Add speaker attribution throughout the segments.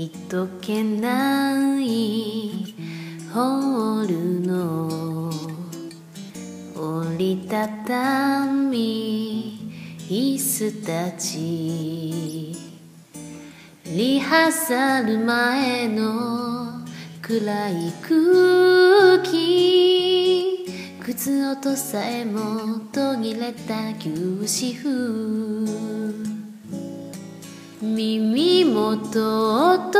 Speaker 1: 人気ないホールの折りたたみ椅子たち、リハーサル前の暗い空気、靴音さえも途切れた休止符、耳元時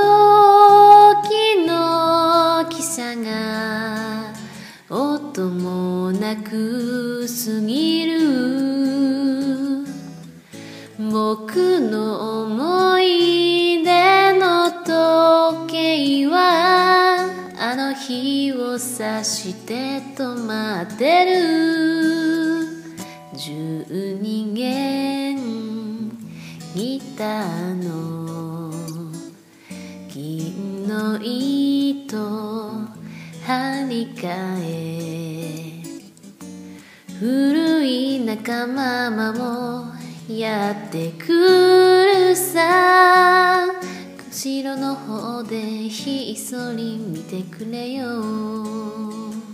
Speaker 1: の汽車が音もなく過ぎる、僕の思い出の時計はあの日を指して止まってる。12弦ギターの銀の糸張り替え、古い仲間もやってくるさ、後ろの方でひっそり見てくれよ。